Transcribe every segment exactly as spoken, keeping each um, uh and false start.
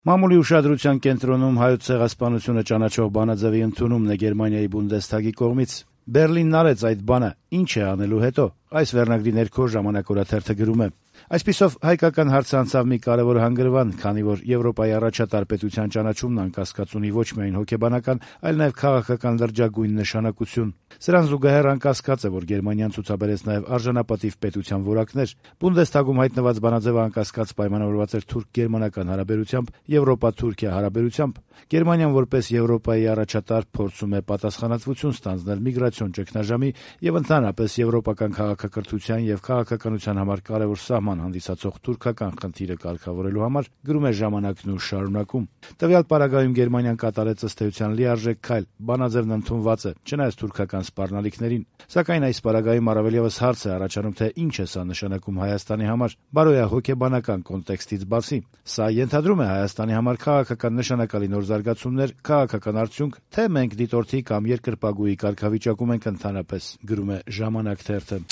Մամուլի ուշադրության կենտրոնում հայոց ցեղասպանությունը ճանաչող բանաձևի ընդունումն է Գերմանիայի Բունդեսթագի կողմից։ Բերլինն արեց այդ բանը, ինչ է անելու հետո։ Այս վերնագրի ներքո «Ժամանակ» օրաթերթը գրում է. Այսպիսով հայկական հարցը անցավ մի կարևոր հանգրվան, քանի որ Եվրոպայի առաջատար պետության ճանաչումն անկասկած ունի ոչ միայն հոգեբանական, այլ նաև քաղաքական լրջագույն նշանակություն։ Սրան զուգահեռ անկասկած է, որ Գերմանիան ցուցաբերեց նաև արժանապատիվ պետության որակներ։ Բունդեսթագում հայտնված բանաձևը անկասկած պայմանավորված էր թուրք-գերմանական հարաբերությամբ, Եվրոպա-Թուրքիա հարաբերությամբ։ Գերմանիան որպես Եվրոպայի առաջատար փորձում է պատասխանատվություն ստանձնել միգրացիոն ճգնաժամի եւ ընդհանրապես եվրոպական քաղաքակրթության եւ քաղաքականության համար կարևոր սահման հանդիսացող թուրքական խնդիրը կարգավորելու համար, գրում է «Ժամանակն» ու շարունակում. Տվյալ պարագայում Գերմանիան կատարեց ըստ էության լիարժեք քայլ, բանաձևն ընդունված է, չնայած թուրքական սպառնալիքներին։ Սակայն այս պարագայում առավել եւս հարց է առաջանում, թե ինչ է սա նշանակում Հայաստանի համար, բարոյահոգեբանական կոնտեքստից բացի։ Սա ենթադրում է Հայաստանի համար քաղաքական նշանակալի նոր զարգացումներ, քաղաքական արդյունք, թե մենք դիտորդի կամ երկրպագուի կարգավիճակում ենք ընդհանրապես, գրում է «Ժամանակ» թերթը։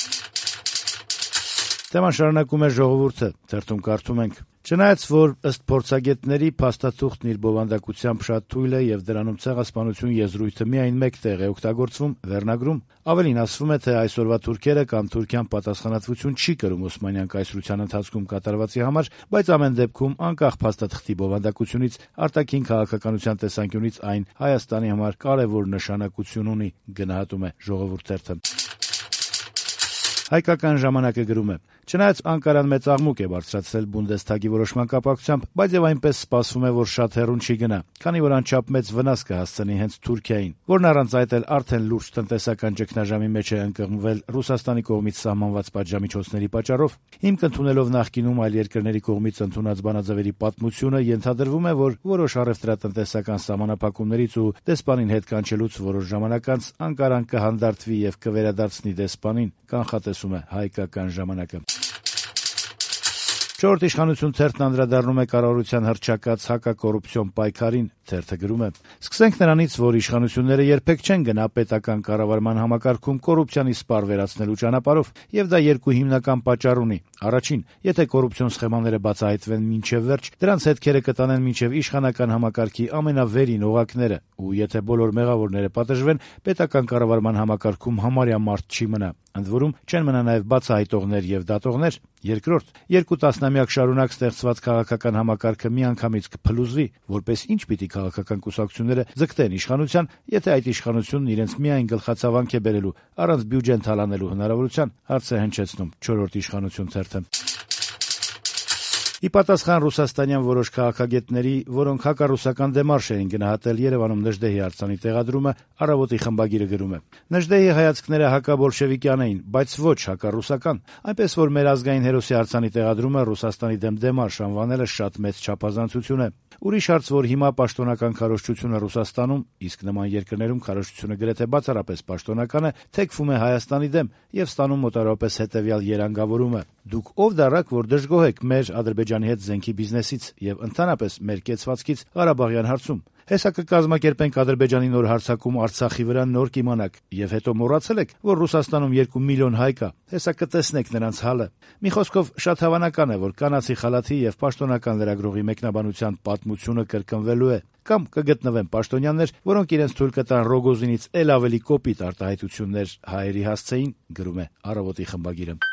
Թեման շարունակում է «Ժողովուրդը», թերթում կարդում ենք. Չնայած որ ըստ փորձագետների փաստաթուղթն իր բովանդակությամբ շատ թույլ է եւ դրանում ցեղասպանություն եզրույթը միայն մեկ տեղ է օգտագործվում, վերնագրում, ավելին ասվում է, թե այսօրվա թուրքերը կամ Թուրքիան պատասխանատվություն չի կրում Օսմանյան կայսրության ընթացքում կատարվածի համար, բայց ամեն դեպքում անկախ փաստաթղթի բովանդակությունից արտաքին քաղաքականության տեսանկյունից այն Հայաստանի համար կարևոր նշանակություն ունի, գնահատում է «Ժողովուրդ» թերթը։ Հայկական ժամանակը գրում է. Չնայած Անկարան մեծ աղմուկ է բարձրացրել Բունդեսթագի որոշման կապակցությամբ, բայց եւ այնպես սպասվում է, որ շատ հեռուն չի գնա, քանի որ անչափ մեծ վնաս կհասցնի հենց Թուրքիային, որն առանց այդ էլ արդեն լուրջ տնտեսական ճգնաժամի մեջ է ընկղմվել Ռուսաստանի կողմից սահմանված պատժամիջոցների պատճառով։ Հիմք ընդունելով նախկինում այլ երկրների կողմից ընդունած բանաձևերի պատմությունը, ենթադրվում է, որ որոշ առևտրատնտեսական սահմանափակումներից ու դեսպանին հետ կանչելուց որոշ ժամանակ անց Անկարան կհանդարտվի եւ կվերադարձնի դեսպանին, կանխատեսում է Հայկական ժամանակը։ Չորրորդ իշխանություն թերթն անդրադառնում է կառավարության հռչակած հակակոռուպցիոն պայքարին, թերթը գրում է. Սկսենք նրանից, որ իշխանությունները երբեք չեն գնա պետական կառավարման համակարգում կոռուպցիան իսպառ վերացնելու ճանապարհով, եւ դա երկու հիմնական պատճառ ունի։ Առաջին, եթե կոռուպցիոն սխեմաները բացահայտվեն մինչև վերջ, դրանց հետքերը կտանեն մինչև իշխանական համակարգի ամենավերին օղակները, ու եթե բոլոր մեղավորները պատժվեն, պետական կառավարման համակարգում համարյա մարդ չի մնա։ Ընդ որում չեն մնա նաև բացահայտողներ եւ դատողներ։ Երկրորդ, երկու տասնամյակ շարունակ ստեղծված քաղաքական համակարգը միանգամից կփլուզվի, որպես ինչ պիտի քաղաքական կուսակցությունները ձգտեն իշխանության, եթե այդ իշխանությունն իրենց միայն գլխացավանք է բերելու, առանց բյուջեն թալանելու հնարավորության, հարց է հնչեցնում չորրորդ իշխանություն թերթը։ Ի պատասխան ռուսաստանյան որոշ քաղաքագետների, որոնք հակառուսական դեմարշ էին գնահատել Երևանում Նժդեհի արձանի տեղադրումը, Առավոտի խմբագիրը գրում է. Նժդեհի հայացքները հակաբոլշևիկյան էին, բայց ոչ հակառուսական, այնպես որ մեր ազգային հերոսի արձանի տեղադրումը Ռուսաստանի դեմ դեմարշ անվանելը շատ մեծ չափազանցություն է։ Ուրիշ հարց, որ հիմա պաշտոնական քարոզչությունը Ռուսաստանում, իսկ նման երկրներում քարոզչությունը գրեթե բացառապես պաշտոնական է, թեքվում է Հայաստանի դեմ եւ ստանում մոտավորապես հետեւյալ երանգավորումը. Դուք ով դառաք, որ դժգոհ եք մեր Ադրբեջանի հետ զենքի բիզնեսից եւ ընդհանրապես մեր կեցվածքից Ղարաբաղյան հարցում։ Հեսա կկազմակերպենք Ադրբեջանի նոր հարձակում Արցախի վրա նոր կիմանաք, եւ հետո մոռացել եք, որ Ռուսաստանում երկու միլիոն հայ կա։ Հեսա կտեսնեք նրանց հալը։ Մի խոսքով շատ հավանական է, որ կանացի խալաթի եւ պաշտոնական լրագրողի մեկնաբանության պատմությունը կրկնվելու է, կամ կգտնվեն պաշտոնյաներ, որոնք իրենց թույլ կտան Ռոգոզինից էլ ավելի կոպիտ արտահայտություններ հայերի հասցեին, գրում է Առավոտի խմբագիրը։